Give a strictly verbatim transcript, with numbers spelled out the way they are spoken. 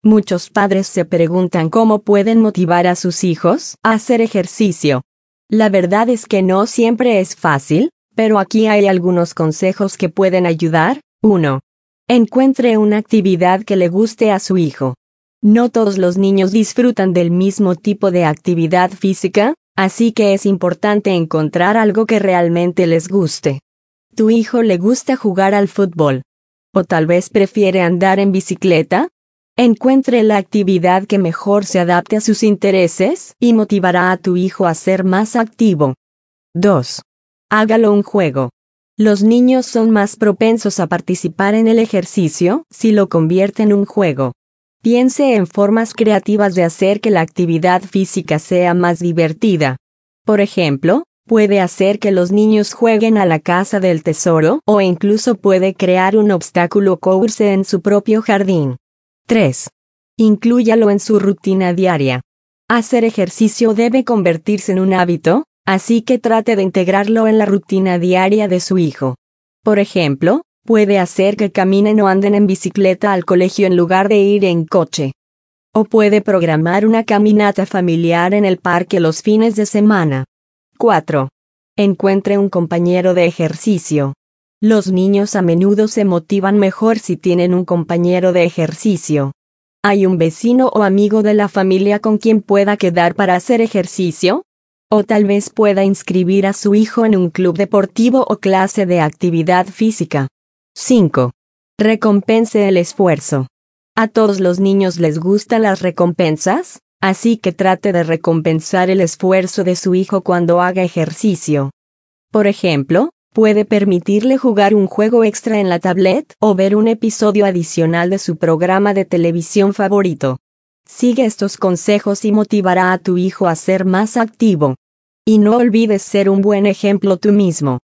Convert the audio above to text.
Muchos padres se preguntan cómo pueden motivar a sus hijos a hacer ejercicio. La verdad es que no siempre es fácil, pero aquí hay algunos consejos que pueden ayudar. uno. Encuentre una actividad que le guste a su hijo. No todos los niños disfrutan del mismo tipo de actividad física, así que es importante encontrar algo que realmente les guste. ¿Tu hijo le gusta jugar al fútbol? ¿O tal vez prefiere andar en bicicleta? Encuentre la actividad que mejor se adapte a sus intereses y motivará a tu hijo a ser más activo. dos. Hágalo un juego. Los niños son más propensos a participar en el ejercicio si lo convierte en un juego. Piense en formas creativas de hacer que la actividad física sea más divertida. Por ejemplo, puede hacer que los niños jueguen a la casa del tesoro o incluso puede crear un obstáculo course en su propio jardín. tres. Inclúyalo en su rutina diaria. Hacer ejercicio debe convertirse en un hábito, así que trate de integrarlo en la rutina diaria de su hijo. Por ejemplo, puede hacer que caminen o anden en bicicleta al colegio en lugar de ir en coche. O puede programar una caminata familiar en el parque los fines de semana. cuatro. Encuentre un compañero de ejercicio. Los niños a menudo se motivan mejor si tienen un compañero de ejercicio. ¿Hay un vecino o amigo de la familia con quien pueda quedar para hacer ejercicio? O tal vez pueda inscribir a su hijo en un club deportivo o clase de actividad física. cinco. Recompense el esfuerzo. A todos los niños les gustan las recompensas, así que trate de recompensar el esfuerzo de su hijo cuando haga ejercicio. Por ejemplo, puede permitirle jugar un juego extra en la tablet o ver un episodio adicional de su programa de televisión favorito. Sigue estos consejos y motivará a tu hijo a ser más activo. Y no olvides ser un buen ejemplo tú mismo.